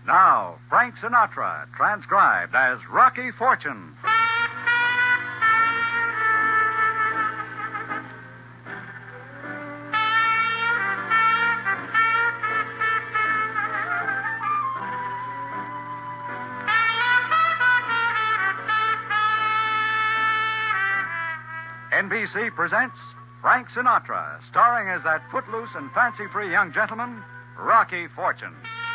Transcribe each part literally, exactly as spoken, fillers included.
Now, Frank Sinatra, transcribed as Rocky Fortune. N B C presents Frank Sinatra, starring as that footloose and fancy-free young gentleman, Rocky Fortune.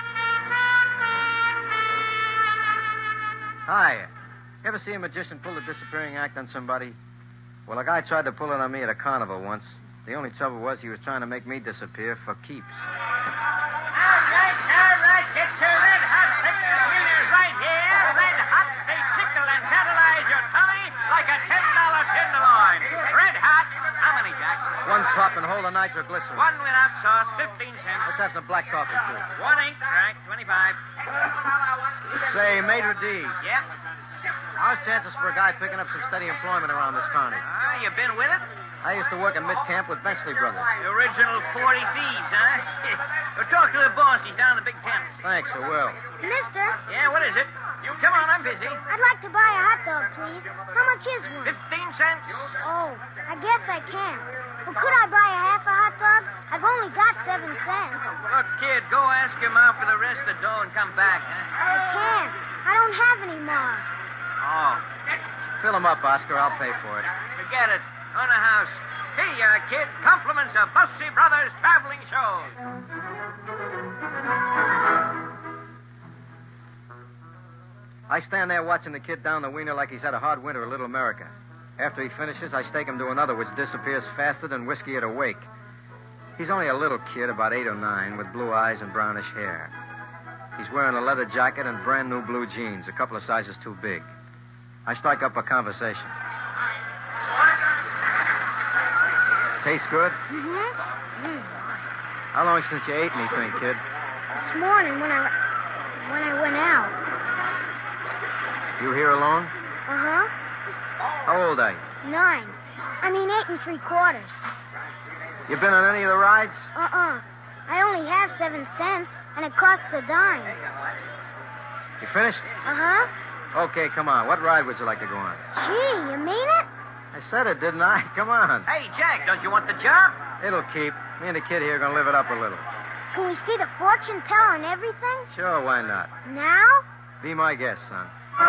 Hi. You ever see a magician pull a disappearing act on somebody? Well, a guy tried to pull it on me at a carnival once. The only trouble was he was trying to make me disappear for keeps. All right, all right. Get your red hot Texas wieners right here. Red hot. They tickle and tantalize your tummy like a ten dollar tenderloin. Red hot. How many, Jack? One pop and hold of nitroglycerin. One without sauce, fifteen cents. Let's have some black coffee, too. One ink, right, twenty-five. Say, Maitre D. Yep. How's chances for a guy picking up some steady employment around this county? Ah, you been with it? I used to work at mid-camp with Benchley Brothers. The original forty thieves, huh? Well, talk to the boss. He's down in the big tent. Thanks, I will. Mister, Yeah, what is it? You come on, I'm busy. I'd like to buy a hot dog, please. How much is one? Fifteen cents? Oh, I guess I can. Well, could I buy a half a hot dog? I've only got seven cents. Look, kid, go ask him out for the rest of the dough and come back, huh? I can't. I don't have any more. Oh, Fill him up, Oscar. I'll pay for it. forget it. On the house. Here you are, kid. Compliments of Bussy Brothers Traveling Shows. I stand there watching the kid down the wiener like he's had a hard winter in Little America. After he finishes, I stake him to another which disappears faster than whiskey at a wake. He's only a little kid, about eight or nine, with blue eyes and brownish hair. He's wearing a leather jacket and brand new blue jeans, a couple of sizes too big. I strike up a conversation. Tastes good? Mm-hmm. Mm. How long since you ate anything, kid? This morning when I when I went out. You here alone? Uh-huh. How old are you? Nine. I mean eight and three quarters. You been on any of the rides? Uh-uh. I only have seven cents, and it costs a dime. You finished? Uh-huh. Okay, come on. What ride would you like to go on? Gee, you mean it? I said it, didn't I? Come on. Hey, Jack, don't you want the job? It'll keep. Me and the kid here are going to live it up a little. Can we see the fortune teller and everything? Sure, why not? Now? Be my guest, son.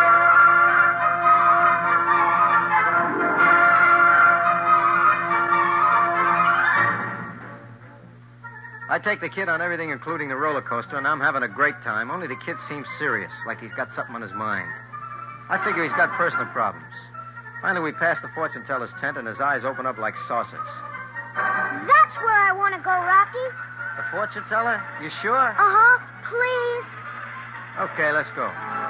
I take the kid on everything, including the roller coaster, and I'm having a great time. Only the kid seems serious, like he's got something on his mind. I figure he's got personal problems. Finally, we pass the fortune teller's tent, and his eyes open up like saucers. That's where I want to go, Rocky. The fortune teller? You sure? Uh-huh. Please. Okay, let's go.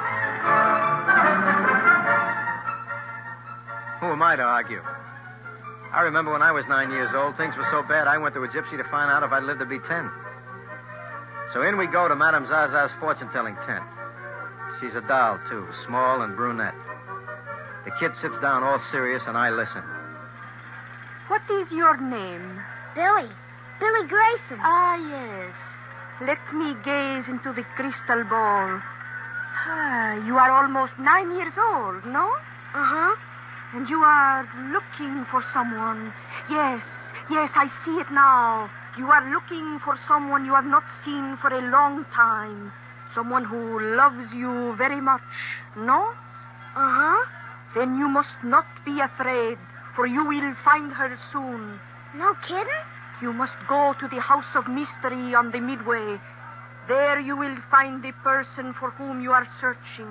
Who am I to argue? I remember when I was nine years old, things were so bad I went to a gypsy to find out if I'd live to be ten. So in we go to Madame Zaza's fortune-telling tent. She's a doll, too, small and brunette. The kid sits down all serious, and I listen. What is your name? Billy. Billy Grayson. Ah, yes. Let me gaze into the crystal ball. Ah, you are almost nine years old, no? Uh-huh. And you are looking for someone. Yes, yes, I see it now. You are looking for someone you have not seen for a long time. Someone who loves you very much, no? Uh-huh. Then you must not be afraid, for you will find her soon. No kidding? You must go to the House of Mystery on the Midway. There you will find the person for whom you are searching.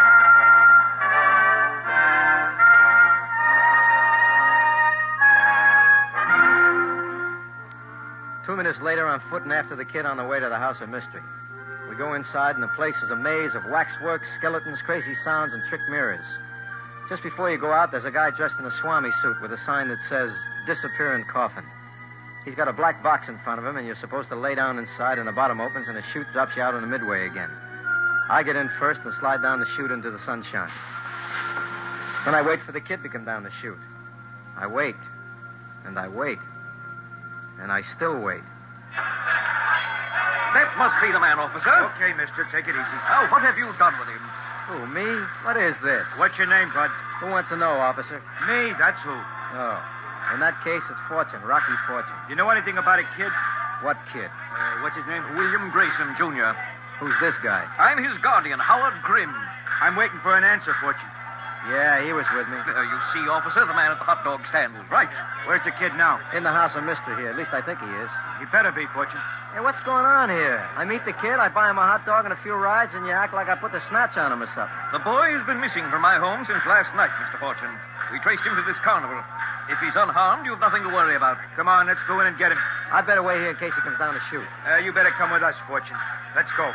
Two minutes later, I'm footing after the kid on the way to the House of Mystery. We go inside, and the place is a maze of waxwork, skeletons, crazy sounds, and trick mirrors. Just before you go out, there's a guy dressed in a Swami suit with a sign that says, Disappearing Coffin. He's got a black box in front of him, and you're supposed to lay down inside, and the bottom opens, and a chute drops you out on the Midway again. I get in first and slide down the chute into the sunshine. Then I wait for the kid to come down the chute. I wait, and I wait, and I still wait. That must be the man, officer. Okay, mister, take it easy. Now, what have you done with him? Who, me? What is this? What's your name, bud? Who wants to know, officer? Me, that's who. Oh. In that case, it's Fortune, Rocky Fortune. You know anything about a kid? What kid? Uh, what's his name? William Grayson, Junior Who's this guy? I'm his guardian, Howard Grimm. I'm waiting for an answer, Fortune. Yeah, he was with me. Uh, you see, officer, the man at the hot dog stand was right. Where's the kid now? In the house of mystery here. At least I think he is. He better be, Fortune. Hey, what's going on here? I meet the kid, I buy him a hot dog and a few rides, and you act like I put the snatch on him or something. The boy has been missing from my home since last night, Mister Fortune. We traced him to this carnival. If he's unharmed, you've nothing to worry about. Come on, let's go in and get him. I'd better wait here in case he comes down to shoot. Uh, you better come with us, Fortune. Let's go.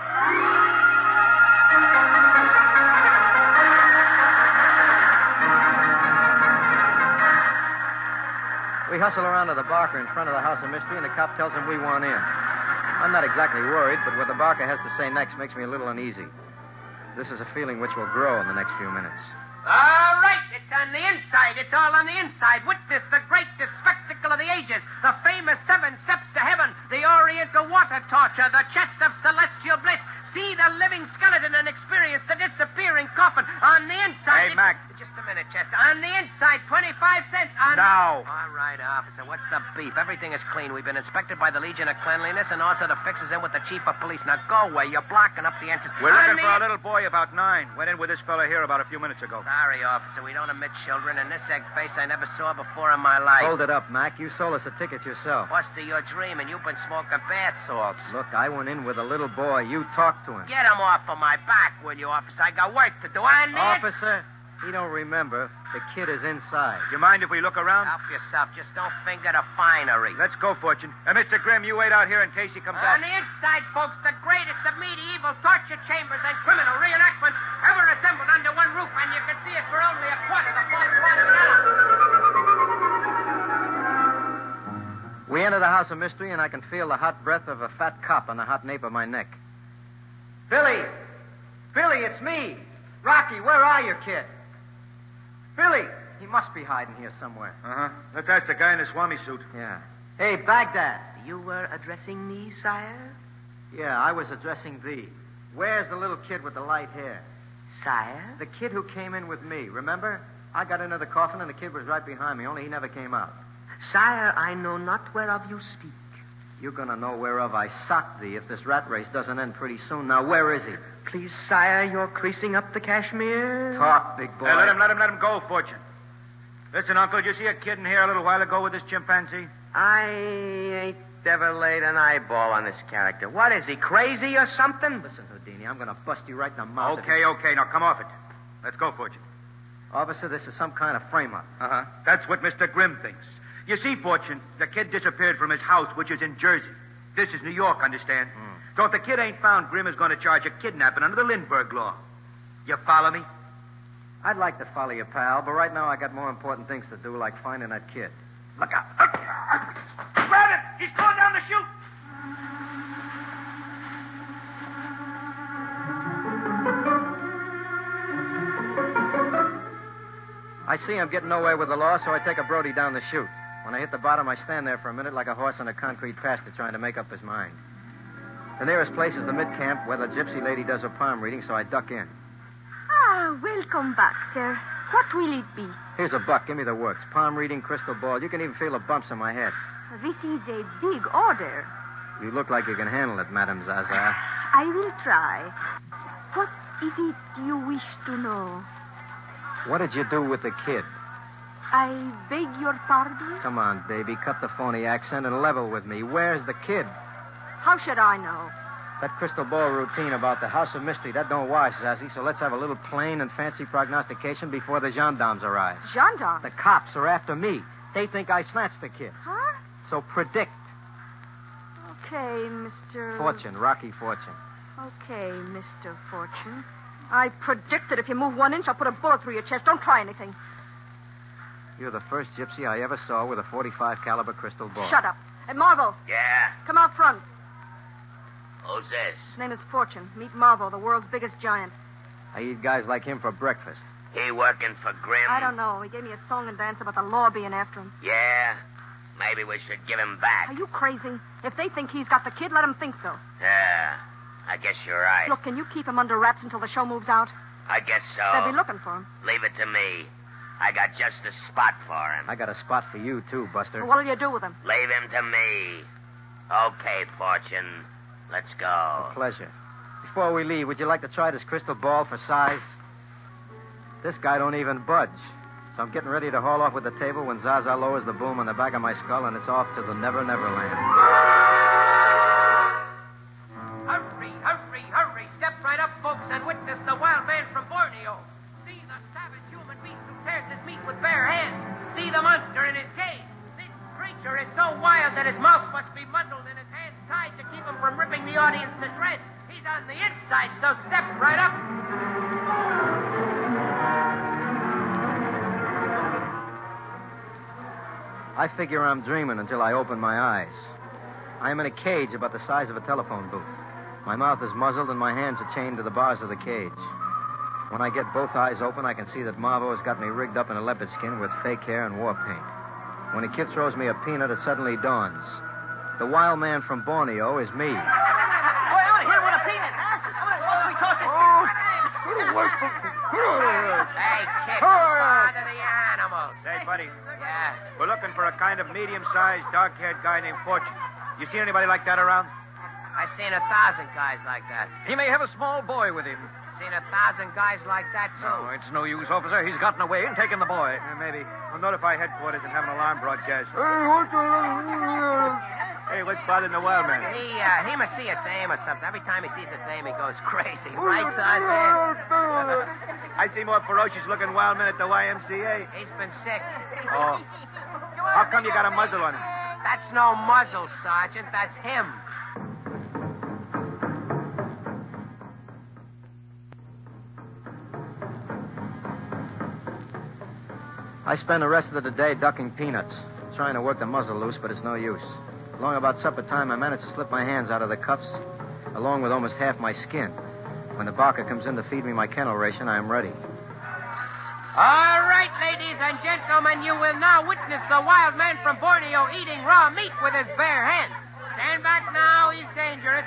We hustle around to the Barker in front of the House of Mystery, and the cop tells him we want in. I'm not exactly worried, but what the Barker has to say next makes me a little uneasy. This is a feeling which will grow in the next few minutes. All right, it's on the inside. It's all on the inside. Witness the greatest spectacle of the ages, the famous seven steps to heaven, the Oriental water torture, the chest of celestial bliss. See the living skeleton and experience the disappearing coffin on the inside. Hey, Mac. Just a minute, Chester. On the inside, twenty-five cents. On Now. All right, officer. What's the beef? Everything is clean. We've been inspected by the Legion of Cleanliness, and also the fixers in with the chief of police. Now go away. You're blocking up the entrance. We're On looking the- for a little boy about nine. Went in with this fella here about a few minutes ago. Sorry, officer. We don't admit children, and this egg face I never saw before in my life. Hold it up, Mac. You sold us a ticket yourself. Buster, you're dreaming. You've been smoking bath salts. Look, I went in with a little boy. You talked to him. Get him off of my back, will you, officer? I got work to do. On the Officer, he don't remember. The kid is inside. You mind if we look around? Help yourself. Just don't finger the finery. Let's go, Fortune. Uh, Mister Grimm, you wait out here in case he comes On back. the inside, folks, the greatest of medieval torture chambers and criminal reenactments ever assembled under one roof, and you can see it for only a quarter the fourth part of an hour. We enter the House of Mystery, and I can feel the hot breath of a fat cop on the hot nape of my neck. Billy! Billy, it's me! Rocky, where are you, kid? Billy! He must be hiding here somewhere. Uh-huh. Let's ask the guy in the Swami suit. Yeah. Hey, Baghdad! You were addressing me, sire? Yeah, I was addressing thee. Where's the little kid with the light hair? Sire? The kid who came in with me, remember? I got into the coffin, and the kid was right behind me, only he never came out. Sire, I know not whereof you speak. You're gonna know whereof I sock thee if this rat race doesn't end pretty soon. Now, where is he? Please, sire, you're creasing up the cashmere. Talk, big boy. Hey, let him, let him, let him go, Fortune. Listen, Uncle, did you see a kid in here a little while ago with this chimpanzee? I ain't ever laid an eyeball on this character. What is he, crazy or something? Listen, Houdini, I'm gonna bust you right in the mouth. Okay, okay. Now, come off it. Let's go, Fortune. Officer, this is some kind of frame-up. Uh-huh. That's what Mister Grimm thinks. You see, Fortune, the kid disappeared from his house, which is in Jersey. This is New York, understand? Mm. So if the kid ain't found, Grimm is going to charge a kidnapping under the Lindbergh law. You follow me? I'd like to follow you, pal, but right now I got more important things to do, like finding that kid. Look out. Grab him! He's going down the chute! I see I'm getting nowhere with the law, so I take a Brody down the chute. When I hit the bottom, I stand there for a minute like a horse on a concrete pasture trying to make up his mind. The nearest place is the mid-camp where the gypsy lady does her palm reading, so I duck in. Ah, welcome back, sir. What will it be? Here's a buck. Give me the works. Palm reading, crystal ball. You can even feel the bumps in my head. This is a big order. You look like you can handle it, Madame Zaza. I will try. What is it you wish to know? What did you do with the kid? I beg your pardon? Come on, baby. Cut the phony accent and level with me. Where's the kid? How should I know? That crystal ball routine about the House of Mystery, that don't wash, Zazie, so let's have a little plain and fancy prognostication before the gendarmes arrive. Gendarmes? The cops are after me. They think I snatched the kid. Huh? So predict. Okay, Mister Fortune, Rocky Fortune. Okay, Mister Fortune. I predict that if you move one inch, I'll put a bullet through your chest. Don't try anything. You're the first gypsy I ever saw with a forty-five caliber crystal ball. Shut up. Hey, Marvel, Yeah. come out front. Who's this? His name is Fortune. Meet Marvel, the world's biggest giant. I eat guys like him for breakfast. He working for Grimm? I don't know. He gave me a song and dance about the law being after him. Yeah. Maybe we should give him back. Are you crazy? If they think he's got the kid, let them think so. Yeah, I guess you're right. Look, can you keep him under wraps until the show moves out? I guess so. They'll be looking for him. Leave it to me. I got just a spot for him. I got a spot for you, too, Buster. What'll you do with him? Leave him to me. Okay, Fortune. Let's go. A pleasure. Before we leave, would you like to try this crystal ball for size? This guy don't even budge. So I'm getting ready to haul off with the table when Zaza lowers the boom on the back of my skull, and it's off to the Never Never Land. Hurry, hurry, hurry. Step right up, folks, and witness the wild man from Borneo. See the savage human beast who tears his meat with bare hands. See the monster in his cage. This creature is so wild that his mouth must be muzzled and his hands tied to keep him from ripping the audience to shreds. He's on the inside, so step right up. I figure I'm dreaming until I open my eyes. I am in a cage about the size of a telephone booth. My mouth is muzzled and my hands are chained to the bars of the cage. When I get both eyes open, I can see that Marvo has got me rigged up in a leopard skin with fake hair and war paint. When a kid throws me a peanut, it suddenly dawns. The wild man from Borneo is me. Boy, I want to hit him with a peanut. I want to toss it. Hey, kid, father the animals. Say, buddy, Yeah. we're looking for a kind of medium-sized, dark-haired guy named Fortune. You seen anybody like that around? I seen a thousand guys like that. He may have a small boy with him. Seen a thousand guys like that, too. No, it's no use, officer. He's gotten away and taken the boy. Uh, maybe. We'll notify headquarters and have an alarm broadcast. Hey, what's bothering the wild man? He, uh, he must see a dame or something. Every time he sees a dame, he goes crazy. Right size head. I see more ferocious-looking wild men at the Y M C A. He's been sick. Oh. How come you got a muzzle on him? That's no muzzle, Sergeant. That's him. I spend the rest of the day ducking peanuts, trying to work the muzzle loose, but it's no use. Along about supper time, I manage to slip my hands out of the cuffs, along with almost half my skin. When the barker comes in to feed me my kennel ration, I am ready. All right, ladies and gentlemen, you will now witness the wild man from Borneo eating raw meat with his bare hands. Stand back now. He's dangerous.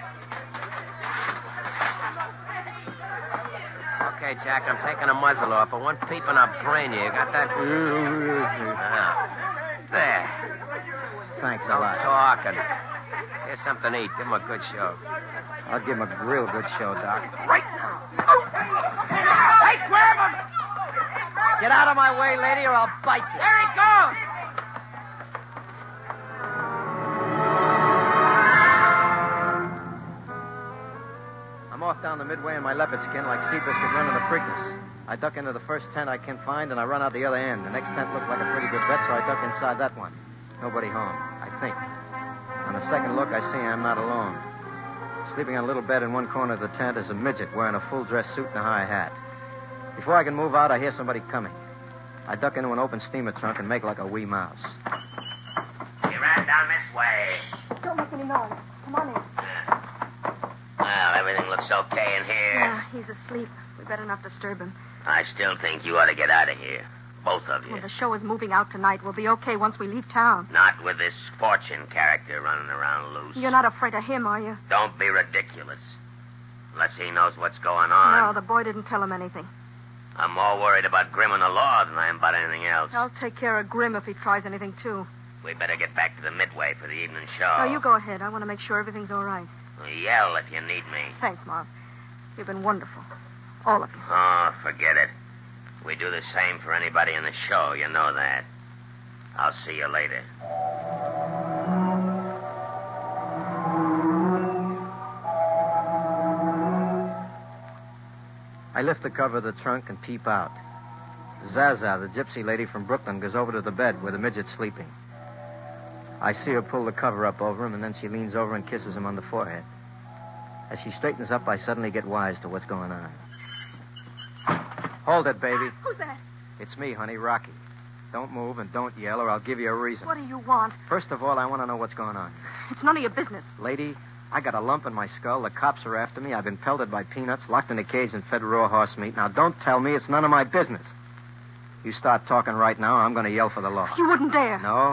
Okay, Jack, I'm taking a muzzle off. I want peeping I'll brain you. You got that? Ah. There. Thanks a lot. Talking. Here's something to eat. Give him a good show. I'll give him a real good show, Doc. Right. Oh. Hey, grab him! Get out of my way, lady, or I'll bite you. There he goes! I'm off down the midway in my leopard skin like Seabiscuit running the Preakness. I duck into the first tent I can find, and I run out the other end. The next tent looks like a pretty good bet, so I duck inside that one. Nobody home, I think. On the second look, I see I'm not alone. Sleeping on a little bed in one corner of the tent is a midget wearing a full-dress suit and a high hat. Before I can move out, I hear somebody coming. I duck into an open steamer trunk and make like a wee mouse. He ran down this way. Don't make any noise. Come on in. Well, everything looks okay in here. Yeah, he's asleep. We better not disturb him. I still think you ought to get out of here. Both of you. Well, the show is moving out tonight. We'll be okay once we leave town. Not with this Fortune character running around loose. You're not afraid of him, are you? Don't be ridiculous. Unless he knows what's going on. No, the boy didn't tell him anything. I'm more worried about Grim and the law than I am about anything else. I'll take care of Grim if he tries anything, too. We better get back to the Midway for the evening show. No, you go ahead. I want to make sure everything's all right. Yell if you need me. Thanks, Marv. You've been wonderful. All of you. Oh, forget it. We do the same for anybody in the show. You know that. I'll see you later. I lift the cover of the trunk and peep out. Zaza, the gypsy lady from Brooklyn, goes over to the bed where the midget's sleeping. I see her pull the cover up over him, and then she leans over and kisses him on the forehead. As she straightens up, I suddenly get wise to what's going on. Hold it, baby. Who's that? It's me, honey, Rocky. Don't move and don't yell, or I'll give you a reason. What do you want? First of all, I want to know what's going on. It's none of your business. Lady, I got a lump in my skull. The cops are after me. I've been pelted by peanuts, locked in a cage, and fed raw horse meat. Now, don't tell me it's none of my business. You start talking right now, or I'm going to yell for the law. You wouldn't dare. No?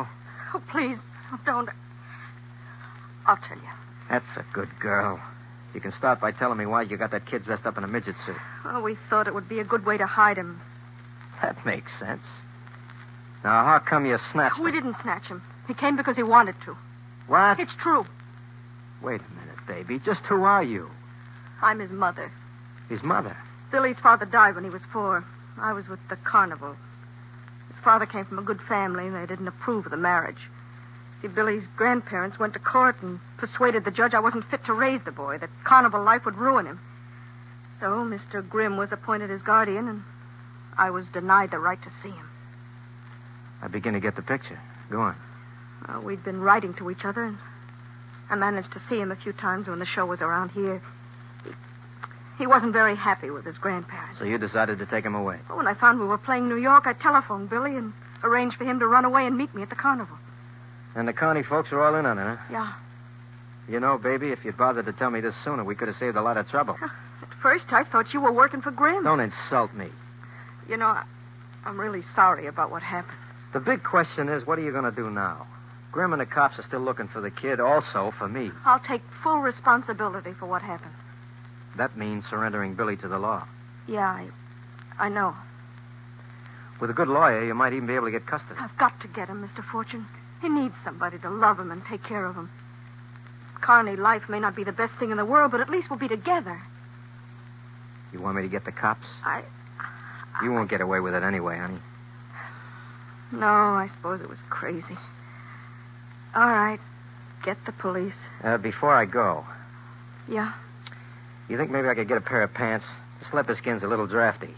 Oh, please, don't. I'll tell you. That's a good girl. You can start by telling me why you got that kid dressed up in a midget suit. Well, we thought it would be a good way to hide him. That makes sense. Now, how come you snatched We him? didn't snatch him. He came because he wanted to. What? It's true. Wait a minute, baby. Just who are you? I'm his mother. His mother. Billy's father died when he was four. I was with the carnival. His father came from a good family, and they didn't approve of the marriage. See, Billy's grandparents went to court and persuaded the judge I wasn't fit to raise the boy, that carnival life would ruin him. So Mister Grimm was appointed his guardian, and I was denied the right to see him. I begin to get the picture. Go on. Well, we'd been writing to each other, and I managed to see him a few times when the show was around here. He, he wasn't very happy with his grandparents. So you decided to take him away. Well, when I found we were playing New York, I telephoned Billy and arranged for him to run away and meet me at the carnival. And the Connie folks are all in on it, huh? Yeah. You know, baby, if you'd bothered to tell me this sooner, we could have saved a lot of trouble. At first, I thought you were working for Grimm. Don't insult me. You know, I, I'm really sorry about what happened. The big question is, what are you going to do now? Grimm and the cops are still looking for the kid, also for me. I'll take full responsibility for what happened. That means surrendering Billy to the law. Yeah, I, I know. With a good lawyer, you might even be able to get custody. I've got to get him, Mister Fortune. He needs somebody to love him and take care of him. Carney life may not be the best thing in the world, but at least we'll be together. You want me to get the cops? I... You won't get away with it anyway, honey. No, I suppose it was crazy. All right. Get the police. Uh, before I go, Yeah? you think maybe I could get a pair of pants? This leopard skin's a little drafty.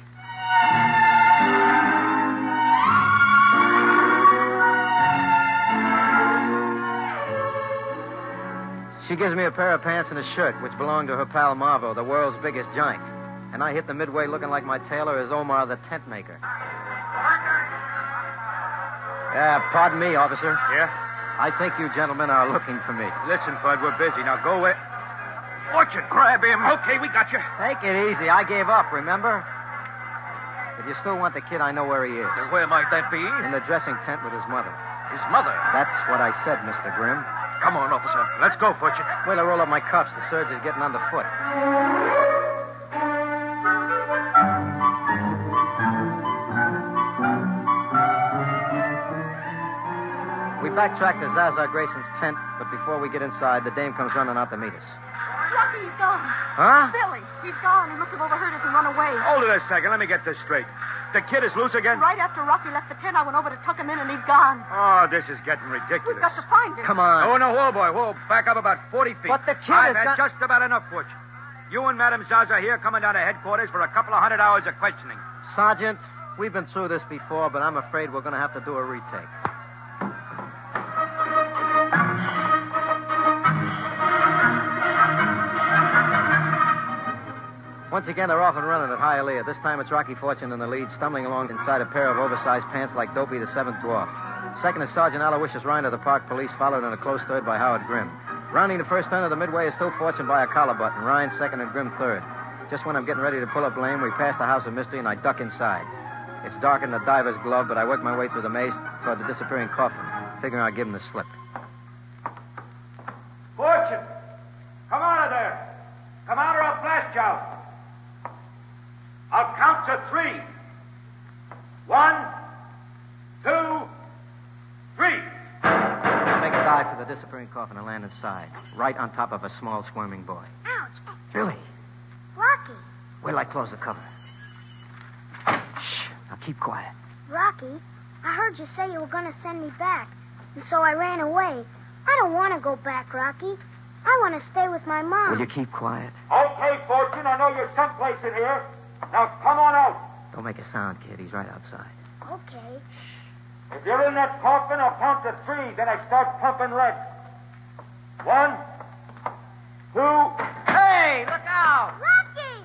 She gives me a pair of pants and a shirt, which belonged to her pal Marvo, the world's biggest joint. And I hit the midway looking like my tailor is Omar the tent maker. Yeah, pardon me, officer. Yeah? I think you gentlemen are looking for me. Listen, Bud, we're busy. Now go away. Fortune, grab him. Okay, we got you. Take it easy. I gave up, remember? If you still want the kid, I know where he is. Where might that be? In the dressing tent with his mother. His mother. That's what I said, Mister Grimm. Come on, officer. Let's go, Fortune. Wait till I roll up my cuffs. The surge is getting underfoot. We backtrack to Zaza Grayson's tent, but before we get inside, the dame comes running out to meet us. Rocky, he's gone. Huh? Billy, he's gone. He must have overheard us and run away. Hold it a second. Let me get this straight. The kid is loose again? Right after Rocky left the tent, I went over to tuck him in, and he's gone. Oh, this is getting ridiculous. We've got to find him. Come on. Oh, no, whoa, boy, whoa. Back up about forty feet. But the kid I've has had got- just about enough, Fortune. You and Madame Zaza here coming down to headquarters for a couple of hundred hours of questioning. Sergeant, we've been through this before, but I'm afraid we're going to have to do a retake. Once again, they're off and running at Hialeah. This time it's Rocky Fortune in the lead, stumbling along inside a pair of oversized pants like Dopey the Seventh Dwarf. Second is Sergeant Aloysius Ryan of the Park Police, followed in a close third by Howard Grimm. Rounding the first turn of the midway is still Fortune by a collar button. Ryan second and Grimm third. Just when I'm getting ready to pull up lane, we pass the House of Mystery and I duck inside. It's dark in the diver's glove, but I work my way through the maze toward the disappearing coffin, figuring I'll give him the slip. Fortune! Come out of there! Come out or I'll blast you out! I'll count to three. One, two, three. Make a dive for the disappearing coffin and land inside, right on top of a small squirming boy. Ouch. Billy, Rocky. wait till I close the cover. Shh. Now keep quiet. Rocky, I heard you say you were going to send me back, and so I ran away. I don't want to go back, Rocky. I want to stay with my mom. Will you keep quiet? Okay, Fortune, I know you're someplace in here. Now come on out. Don't make a sound, kid. He's right outside. Okay. If you're in that coffin, I'll count to three. Then I start pumping lead. One, two. Hey, look out! Rocky!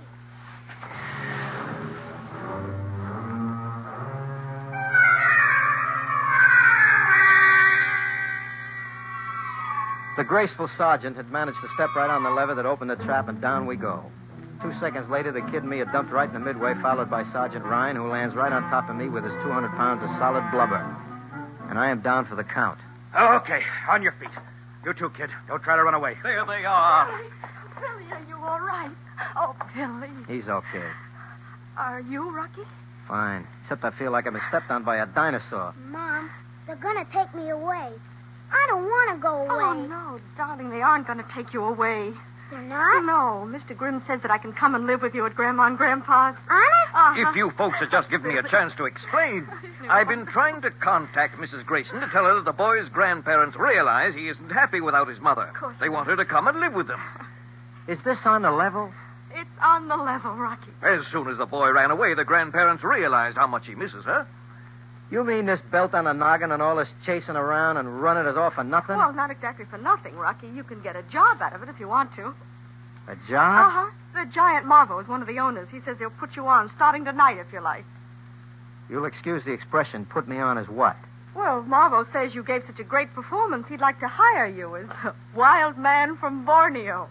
The graceful sergeant had managed to step right on the lever that opened the trap, and down we go. Two seconds later, the kid and me are dumped right in the midway, followed by Sergeant Ryan, who lands right on top of me with his two hundred pounds of solid blubber. And I am down for the count. Okay, on your feet. You too, kid. Don't try to run away. There they are. Billy, Billy, are you all right? Oh, Billy. He's okay. Are you, Rocky? Fine. Except I feel like I've been stepped on by a dinosaur. Mom, they're going to take me away. I don't want to go away. Oh, no, darling, they aren't going to take you away. They're not? No, Mister Grimm says that I can come and live with you at Grandma and Grandpa's. Honest? Uh-huh. If you folks had just given me a chance to explain. I've been trying to contact Missus Grayson to tell her that the boy's grandparents realize he isn't happy without his mother. Of course They not. want her to come and live with them. Is this on the level? It's on the level, Rocky. As soon as the boy ran away, the grandparents realized how much he misses her. You mean this belt on the noggin and all this chasing around and running is all for nothing? Well, not exactly for nothing, Rocky. You can get a job out of it if you want to. A job? Uh-huh. The giant Marvo is one of the owners. He says he'll put you on starting tonight if you like. You'll excuse the expression, put me on as what? Well, Marvo says you gave such a great performance, he'd like to hire you as a wild man from Borneo.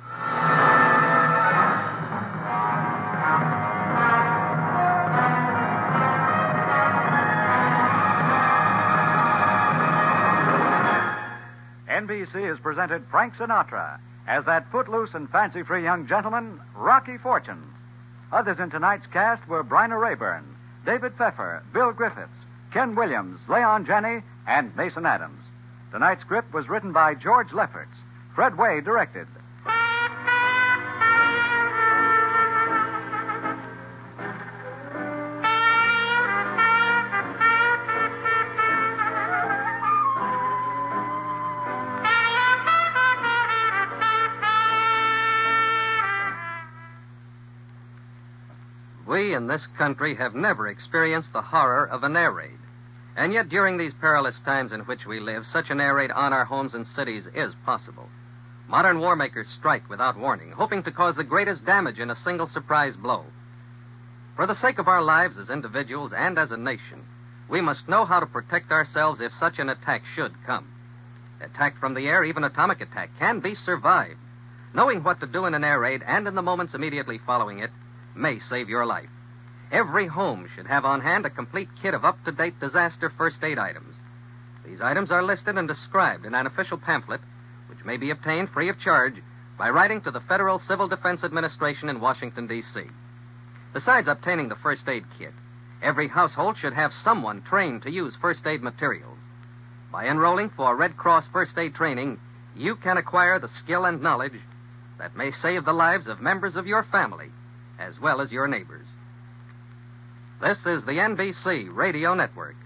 N B C has presented Frank Sinatra as that footloose and fancy-free young gentleman, Rocky Fortune. Others in tonight's cast were Bryna Rayburn, David Pfeffer, Bill Griffiths, Ken Williams, Leon Janney, and Mason Adams. Tonight's script was written by George Lefferts. Fred Way directed. We in this country have never experienced the horror of an air raid. And yet, during these perilous times in which we live, such an air raid on our homes and cities is possible. Modern war makers strike without warning, hoping to cause the greatest damage in a single surprise blow. For the sake of our lives as individuals and as a nation, we must know how to protect ourselves if such an attack should come. Attack from the air, even atomic attack, can be survived. Knowing what to do in an air raid and in the moments immediately following it may save your life. Every home should have on hand a complete kit of up-to-date disaster first aid items. These items are listed and described in an official pamphlet, which may be obtained free of charge by writing to the Federal Civil Defense Administration in Washington, D C Besides obtaining the first aid kit, every household should have someone trained to use first aid materials. By enrolling for Red Cross first aid training, you can acquire the skill and knowledge that may save the lives of members of your family as well as your neighbors. This is the N B C Radio Network.